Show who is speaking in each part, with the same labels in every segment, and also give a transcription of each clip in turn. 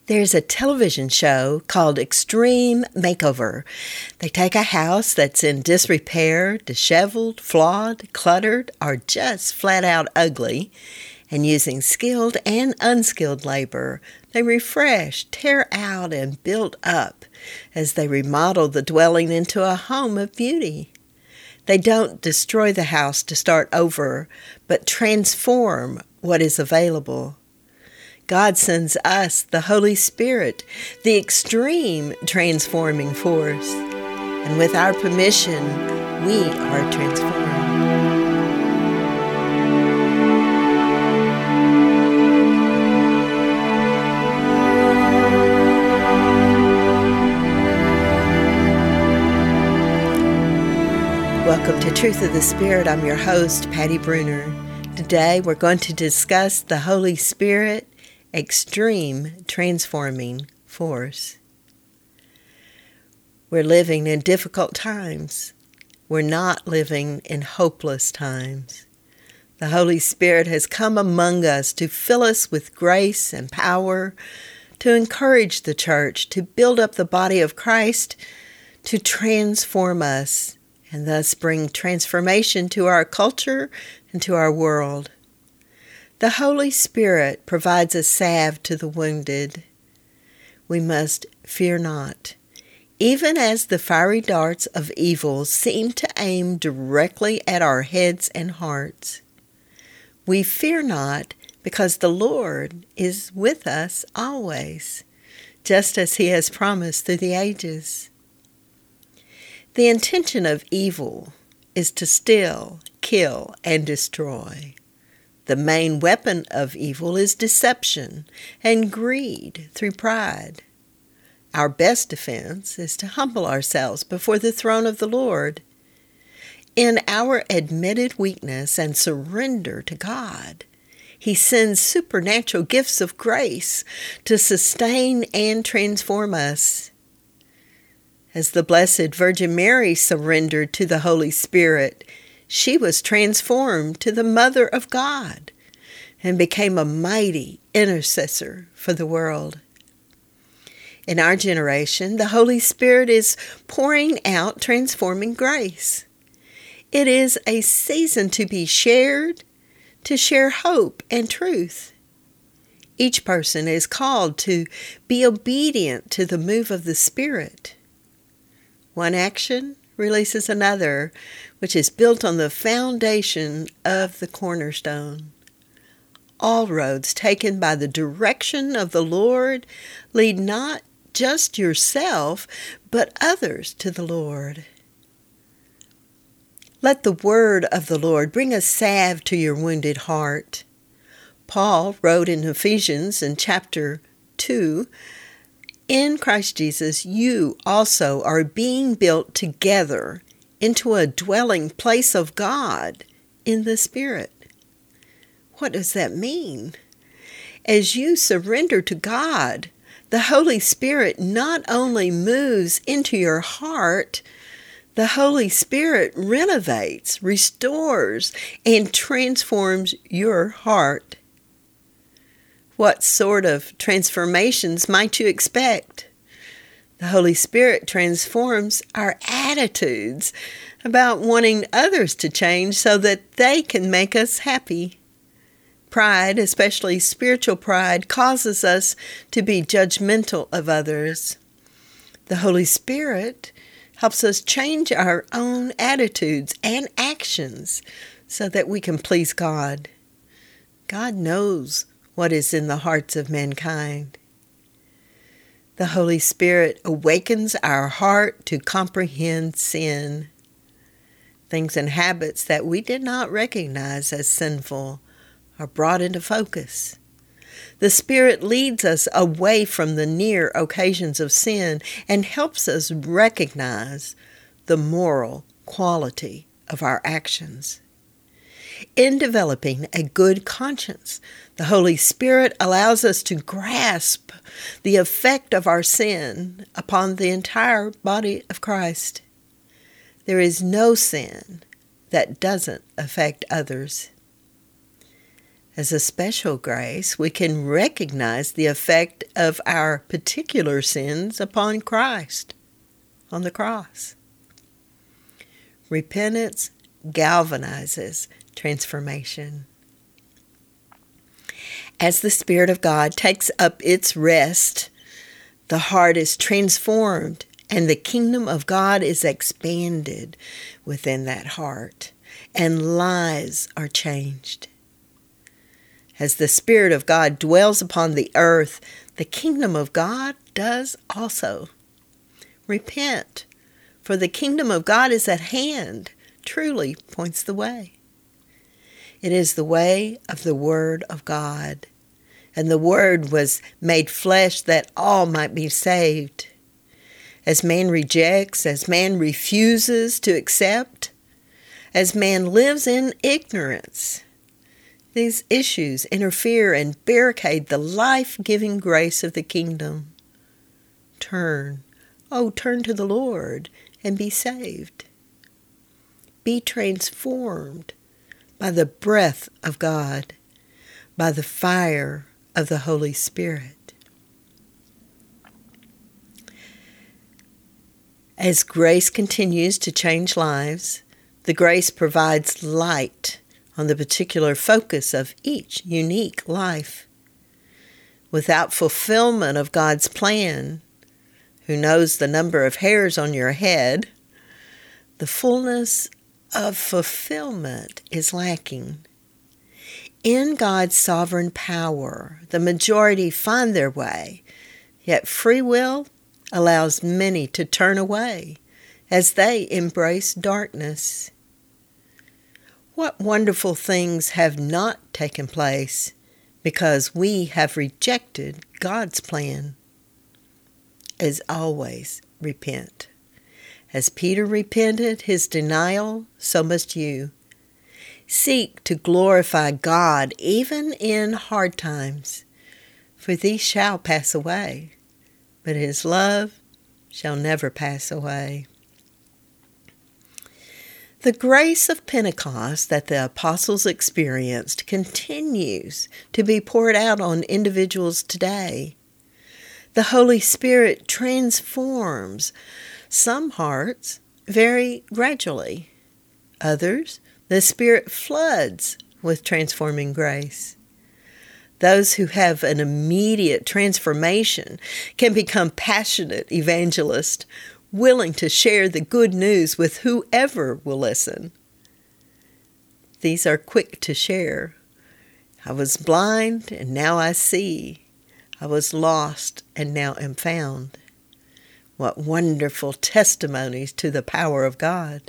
Speaker 1: There's a television show called Extreme Makeover. They take a house that's in disrepair, disheveled, flawed, cluttered, or just flat out ugly, and using skilled and unskilled labor, they refresh, tear out, and build up as they remodel the dwelling into a home of beauty. They don't destroy the house to start over, but transform what is available. God sends us the Holy Spirit, the extreme transforming force. And with our permission, we are transformed. Welcome to Truth of the Spirit. I'm your host, Patty Bruner. Today we're going to discuss the Holy Spirit, extreme transforming force. We're living in difficult times. We're not living in hopeless times. The Holy Spirit has come among us to fill us with grace and power, to encourage the church, to build up the body of Christ, to transform us, and thus bring transformation to our culture and to our world. The Holy Spirit provides a salve to the wounded. We must fear not. Even as the fiery darts of evil seem to aim directly at our heads and hearts, we fear not because the Lord is with us always, just as He has promised through the ages. The intention of evil is to steal, kill, and destroy. The main weapon of evil is deception and greed through pride. Our best defense is to humble ourselves before the throne of the Lord. In our admitted weakness and surrender to God, He sends supernatural gifts of grace to sustain and transform us. As the Blessed Virgin Mary surrendered to the Holy Spirit, she was transformed to the Mother of God and became a mighty intercessor for the world. In our generation, the Holy Spirit is pouring out transforming grace. It is a season to be shared, to share hope and truth. Each person is called to be obedient to the move of the Spirit. One action releases another, which is built on the foundation of the cornerstone. All roads taken by the direction of the Lord lead not just yourself, but others to the Lord. Let the word of the Lord bring a salve to your wounded heart. Paul wrote in Ephesians in chapter 2, "In Christ Jesus, you also are being built together into a dwelling place of God in the Spirit." What does that mean? As you surrender to God, the Holy Spirit not only moves into your heart, the Holy Spirit renovates, restores, and transforms your heart. What sort of transformations might you expect? The Holy Spirit transforms our attitudes about wanting others to change so that they can make us happy. Pride, especially spiritual pride, causes us to be judgmental of others. The Holy Spirit helps us change our own attitudes and actions so that we can please God. God knows what is in the hearts of mankind. The Holy Spirit awakens our heart to comprehend sin. Things and habits that we did not recognize as sinful are brought into focus. The Spirit leads us away from the near occasions of sin and helps us recognize the moral quality of our actions. In developing a good conscience, the Holy Spirit allows us to grasp the effect of our sin upon the entire body of Christ. There is no sin that doesn't affect others. As a special grace, we can recognize the effect of our particular sins upon Christ on the cross. Repentance galvanizes transformation. As the Spirit of God takes up its rest, the heart is transformed and the kingdom of God is expanded within that heart, and lives are changed. As the Spirit of God dwells upon the earth, the kingdom of God does also. Repent, for the kingdom of God is at hand, truly points the way. It is the way of the Word of God, and the Word was made flesh that all might be saved. As man rejects, as man refuses to accept, as man lives in ignorance, these issues interfere and barricade the life-giving grace of the kingdom. Turn to the Lord and be saved. Be transformed by the breath of God, by the fire of the Holy Spirit. As grace continues to change lives, the grace provides light on the particular focus of each unique life. Without fulfillment of God's plan, who knows the number of hairs on your head, the fullness of fulfillment is lacking. In God's sovereign power, the majority find their way, yet free will allows many to turn away as they embrace darkness. What wonderful things have not taken place because we have rejected God's plan? As always, repent. As Peter repented his denial, so must you. Seek to glorify God even in hard times, for these shall pass away, but His love shall never pass away. The grace of Pentecost that the apostles experienced continues to be poured out on individuals today. The Holy Spirit transforms some hearts very gradually. Others, the Spirit floods with transforming grace. Those who have an immediate transformation can become passionate evangelists, willing to share the good news with whoever will listen. These are quick to share. I was blind, and now I see. I was lost, and now am found. What wonderful testimonies to the power of God.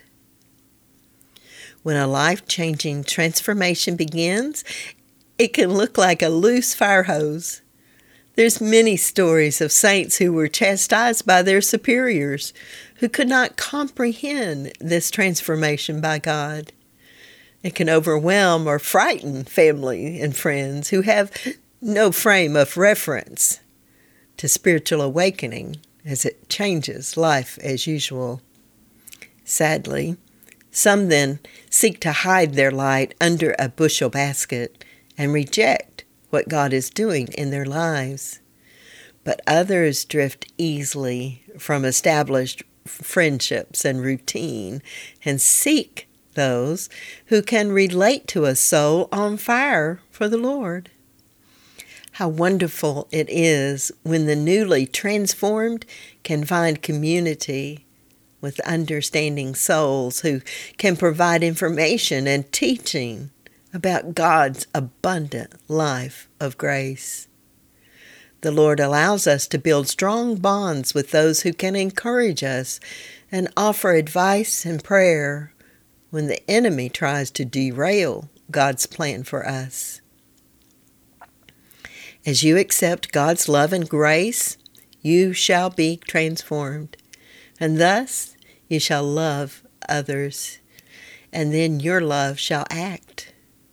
Speaker 1: When a life-changing transformation begins, it can look like a loose fire hose. There's many stories of saints who were chastised by their superiors, who could not comprehend this transformation by God. It can overwhelm or frighten family and friends who have no frame of reference to spiritual awakening as it changes life as usual. Sadly, some then seek to hide their light under a bushel basket and reject what God is doing in their lives. But others drift easily from established friendships and routine and seek those who can relate to a soul on fire for the Lord. How wonderful it is when the newly transformed can find community with understanding souls who can provide information and teaching about God's abundant life of grace. The Lord allows us to build strong bonds with those who can encourage us and offer advice and prayer when the enemy tries to derail God's plan for us. As you accept God's love and grace, you shall be transformed, and thus you shall love others, and then your love shall act.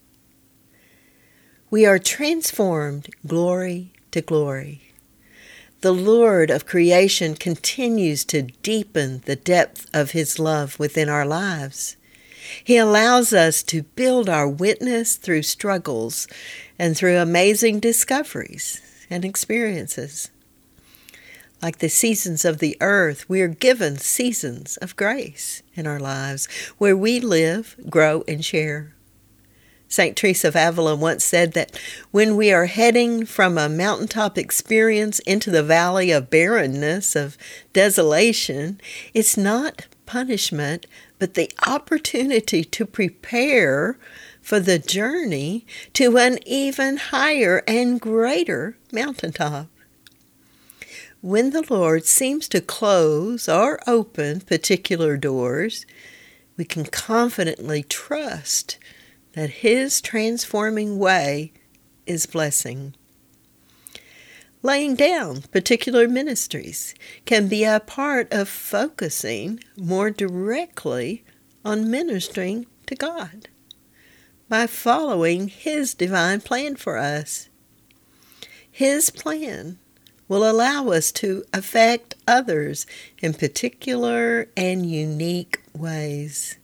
Speaker 1: We are transformed glory to glory. The Lord of creation continues to deepen the depth of His love within our lives. He allows us to build our witness through struggles and through amazing discoveries and experiences. Like the seasons of the earth, we are given seasons of grace in our lives where we live, grow, and share. St. Teresa of Avila once said that when we are heading from a mountaintop experience into the valley of barrenness, of desolation, it's not punishment, but the opportunity to prepare for the journey to an even higher and greater mountaintop. When the Lord seems to close or open particular doors, we can confidently trust that His transforming way is blessing. Laying down particular ministries can be a part of focusing more directly on ministering to God by following His divine plan for us. His plan will allow us to affect others in particular and unique ways.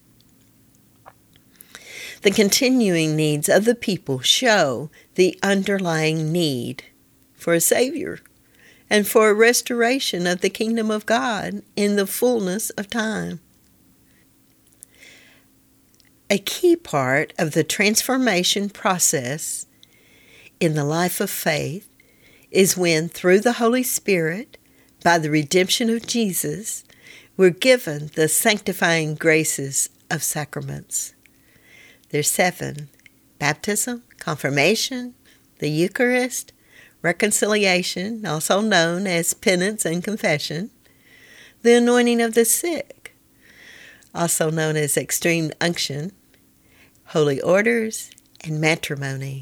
Speaker 1: The continuing needs of the people show the underlying need for a Savior and for a restoration of the kingdom of God in the fullness of time. A key part of the transformation process in the life of faith is when, through the Holy Spirit, by the redemption of Jesus, we're given the sanctifying graces of sacraments. There's 7: baptism, confirmation, the Eucharist, reconciliation, also known as penance and confession, the anointing of the sick, also known as extreme unction, holy orders, and matrimony.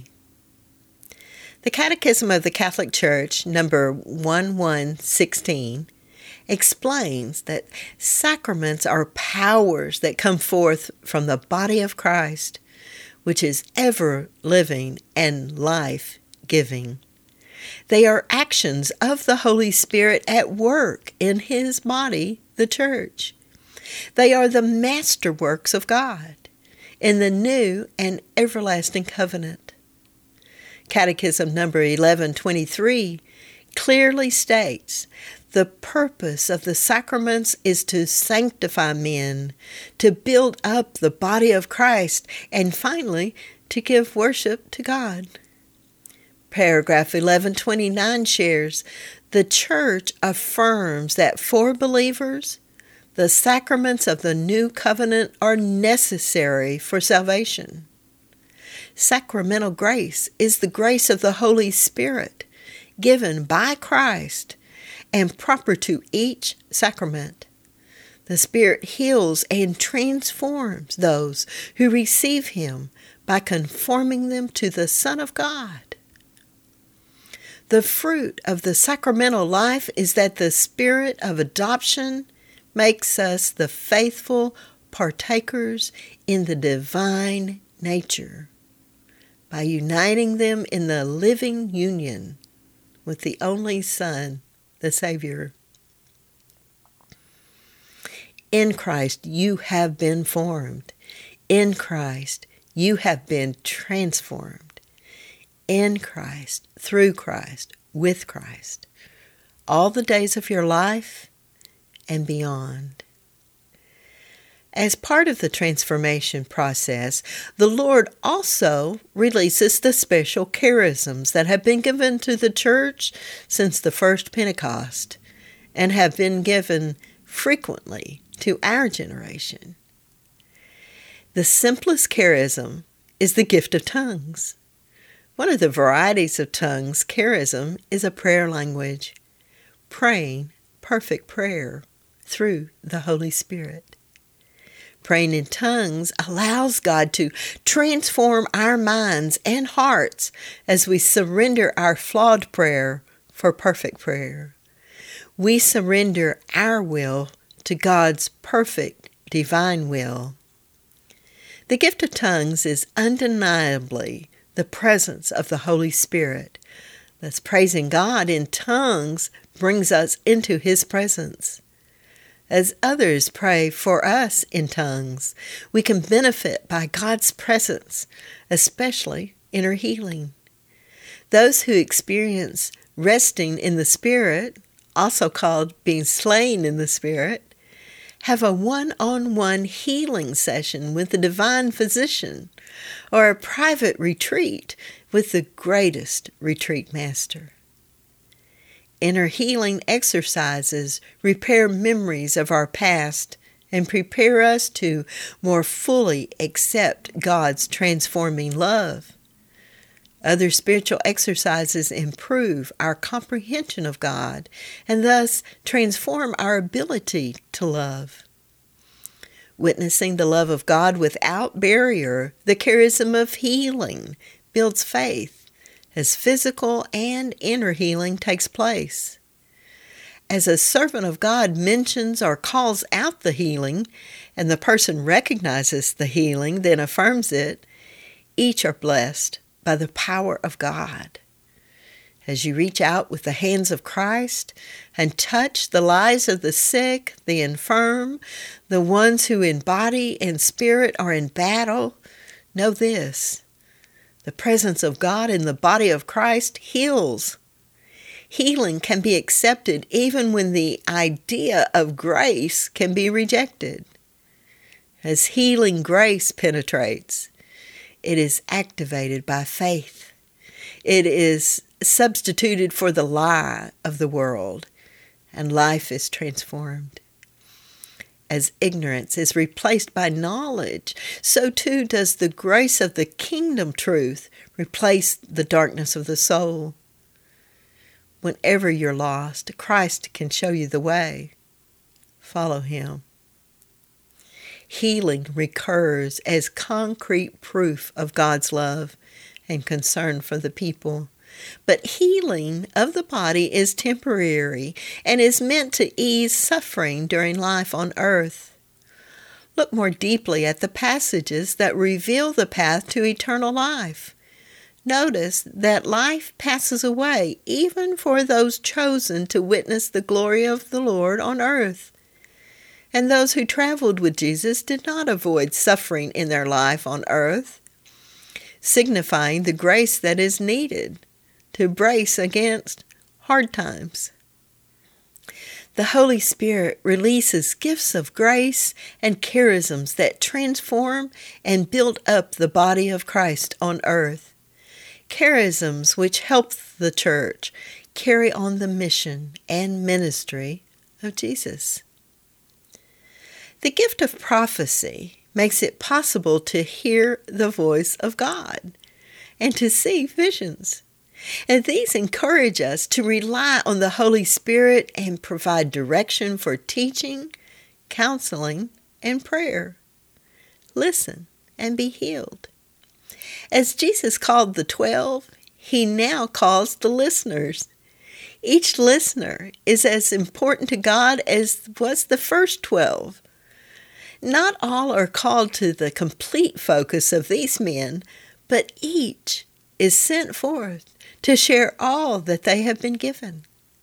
Speaker 1: The Catechism of the Catholic Church, number 1116, explains that sacraments are powers that come forth from the body of Christ, which is ever living and life-giving. They are actions of the Holy Spirit at work in His body, the Church. They are the masterworks of God in the new and everlasting covenant. Catechism number 1123 clearly states the purpose of the sacraments is to sanctify men, to build up the body of Christ, and finally, to give worship to God. Paragraph 1129 shares, the Church affirms that for believers, the sacraments of the new covenant are necessary for salvation. Sacramental grace is the grace of the Holy Spirit given by Christ and proper to each sacrament. The Spirit heals and transforms those who receive Him by conforming them to the Son of God. The fruit of the sacramental life is that the Spirit of adoption makes us the faithful partakers in the divine nature by uniting them in the living union with the only Son, the Savior. In Christ you have been formed. In Christ you have been transformed. In Christ, through Christ, with Christ, all the days of your life and beyond. As part of the transformation process, the Lord also releases the special charisms that have been given to the church since the first Pentecost and have been given frequently to our generation. The simplest charism is the gift of tongues. One of the varieties of tongues charism is a prayer language, praying perfect prayer through the Holy Spirit. Praying in tongues allows God to transform our minds and hearts as we surrender our flawed prayer for perfect prayer. We surrender our will to God's perfect divine will. The gift of tongues is undeniably the presence of the Holy Spirit. Thus, praising God in tongues brings us into His presence. As others pray for us in tongues, we can benefit by God's presence, especially inner healing. Those who experience resting in the Spirit, also called being slain in the Spirit, have a one-on-one healing session with the divine physician or a private retreat with the greatest retreat master. Inner healing exercises repair memories of our past and prepare us to more fully accept God's transforming love. Other spiritual exercises improve our comprehension of God and thus transform our ability to love. Witnessing the love of God without barrier, the charism of healing builds faith as physical and inner healing takes place. As a servant of God mentions or calls out the healing, and the person recognizes the healing, then affirms it, each are blessed by the power of God. As you reach out with the hands of Christ and touch the lives of the sick, the infirm, the ones who in body and spirit are in battle, know this: the presence of God in the body of Christ heals. Healing can be accepted even when the idea of grace can be rejected. As healing grace penetrates, it is activated by faith. It is substituted for the lie of the world, and life is transformed. As ignorance is replaced by knowledge, so too does the grace of the kingdom truth replace the darkness of the soul. Whenever you're lost, Christ can show you the way. Follow him. Healing recurs as concrete proof of God's love and concern for the people. But healing of the body is temporary and is meant to ease suffering during life on earth. Look more deeply at the passages that reveal the path to eternal life. Notice that life passes away even for those chosen to witness the glory of the Lord on earth. And those who traveled with Jesus did not avoid suffering in their life on earth, signifying the grace that is needed to brace against hard times. The Holy Spirit releases gifts of grace and charisms that transform and build up the body of Christ on earth. Charisms which help the church carry on the mission and ministry of Jesus. The gift of prophecy makes it possible to hear the voice of God and to see visions. And these encourage us to rely on the Holy Spirit and provide direction for teaching, counseling, and prayer. Listen and be healed. As Jesus called the 12, he now calls the listeners. Each listener is as important to God as was the first 12. Not all are called to the complete focus of these men, but each is sent forth to share all that they have been given.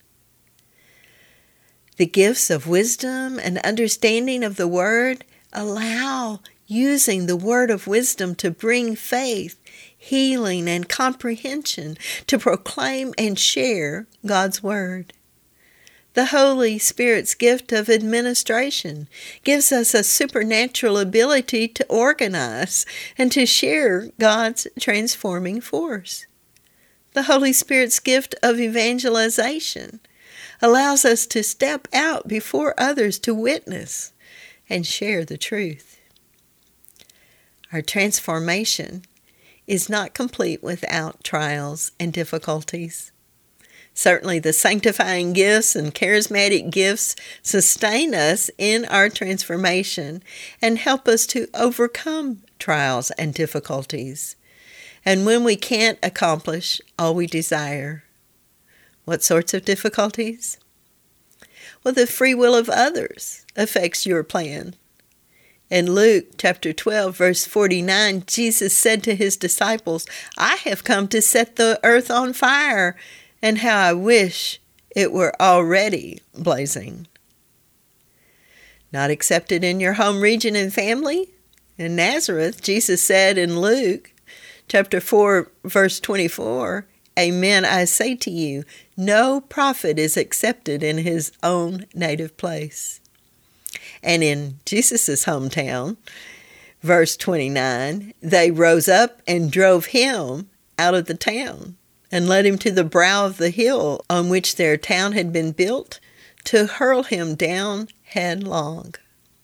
Speaker 1: The gifts of wisdom and understanding of the Word allow using the word of wisdom to bring faith, healing, and comprehension to proclaim and share God's Word. The Holy Spirit's gift of administration gives us a supernatural ability to organize and to share God's transforming force. The Holy Spirit's gift of evangelization allows us to step out before others to witness and share the truth. Our transformation is not complete without trials and difficulties. Certainly the sanctifying gifts and charismatic gifts sustain us in our transformation and help us to overcome trials and difficulties. And when we can't accomplish all we desire, what sorts of difficulties? Well, the free will of others affects your plan. In Luke chapter 12, verse 49, Jesus said to his disciples, "I have come to set the earth on fire, and how I wish it were already blazing." Not accepted in your home region and family? In Nazareth, Jesus said in Luke chapter 4, verse 24, Amen, I say to you, no prophet is accepted in his own native place. And in Jesus' hometown, verse 29, they rose up and drove him out of the town and led him to the brow of the hill on which their town had been built to hurl him down headlong.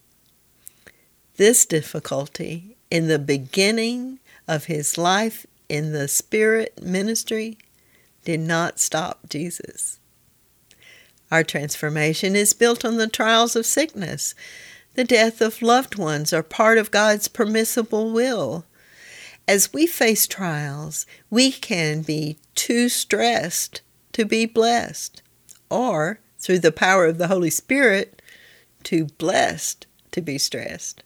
Speaker 1: This difficulty in the beginning of his life in the Spirit ministry did not stop Jesus. Our transformation is built on the trials of sickness. The death of loved ones are part of God's permissible will. As we face trials, we can be too stressed to be blessed, or, through the power of the Holy Spirit, too blessed to be stressed.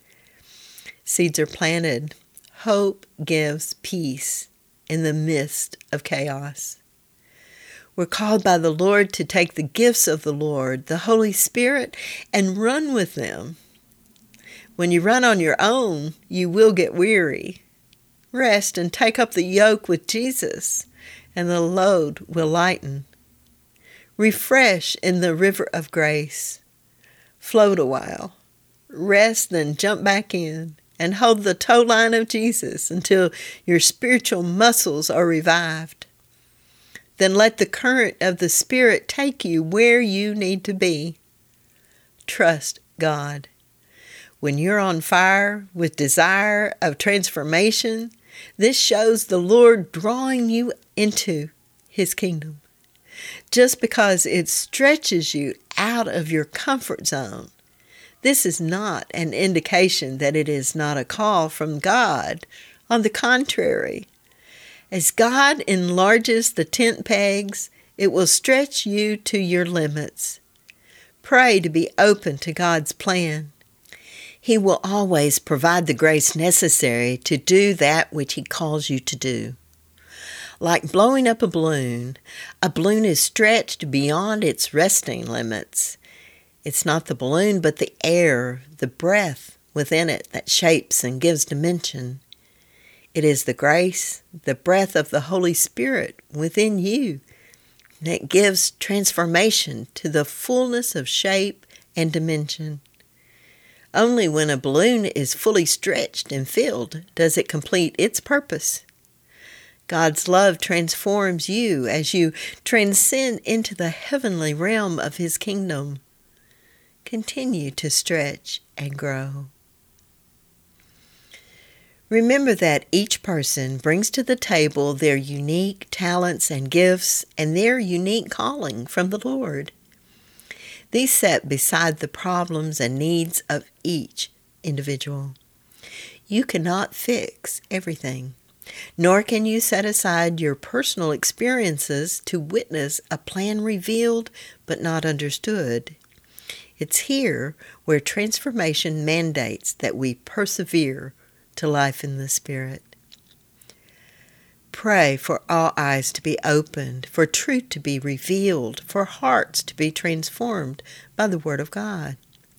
Speaker 1: Seeds are planted. Hope gives peace in the midst of chaos. We're called by the Lord to take the gifts of the Lord, the Holy Spirit, and run with them. When you run on your own, you will get weary. Rest and take up the yoke with Jesus, and the load will lighten. Refresh in the river of grace. Float a while. Rest, then jump back in, and hold the toe line of Jesus until your spiritual muscles are revived. Then let the current of the Spirit take you where you need to be. Trust God. When you're on fire with desire of transformation, this shows the Lord drawing you into His kingdom. Just because it stretches you out of your comfort zone, this is not an indication that it is not a call from God. On the contrary, as God enlarges the tent pegs, it will stretch you to your limits. Pray to be open to God's plan. He will always provide the grace necessary to do that which He calls you to do. Like blowing up a balloon is stretched beyond its resting limits. It's not the balloon, but the air, the breath within it that shapes and gives dimension. It is the grace, the breath of the Holy Spirit within you that gives transformation to the fullness of shape and dimension. Only when a balloon is fully stretched and filled does it complete its purpose. God's love transforms you as you transcend into the heavenly realm of His kingdom. Continue to stretch and grow. Remember that each person brings to the table their unique talents and gifts and their unique calling from the Lord. These set beside the problems and needs of each individual. You cannot fix everything, nor can you set aside your personal experiences to witness a plan revealed but not understood. It's here where transformation mandates that we persevere to life in the Spirit. Pray for all eyes to be opened, for truth to be revealed, for hearts to be transformed by the Word of God.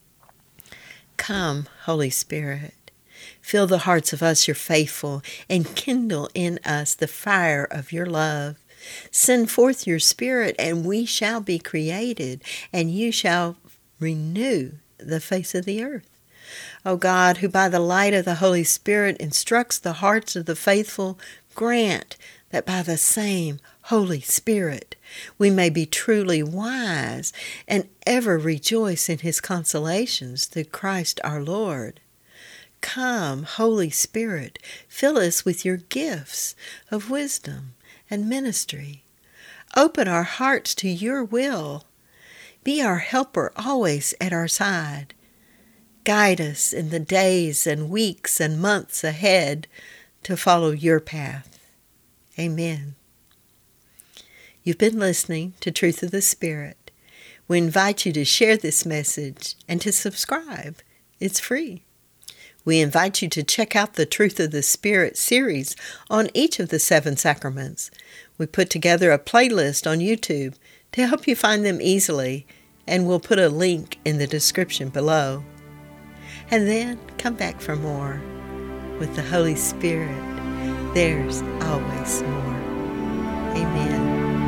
Speaker 1: Come, Holy Spirit, fill the hearts of us, your faithful, and kindle in us the fire of your love. Send forth your Spirit, and we shall be created, and you shall renew the face of the earth. O God, who by the light of the Holy Spirit instructs the hearts of the faithful, grant that by the same Holy Spirit we may be truly wise and ever rejoice in His consolations through Christ our Lord. Come, Holy Spirit, fill us with your gifts of wisdom and ministry. Open our hearts to your will. Be our helper always at our side. Guide us in the days and weeks and months ahead to follow your path. Amen. You've been listening to Truth of the Spirit. We invite you to share this message and to subscribe. It's free. We invite you to check out the Truth of the Spirit series on each of the 7 sacraments. We put together a playlist on YouTube to help you find them easily and we'll put a link in the description below. And then come back for more. With the Holy Spirit, there's always more. Amen.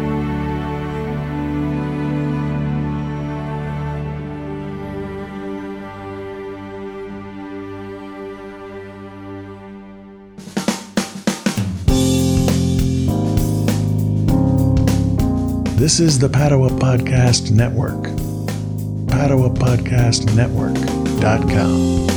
Speaker 2: This is the Padua Podcast Network. PaduaPodcastNetwork.com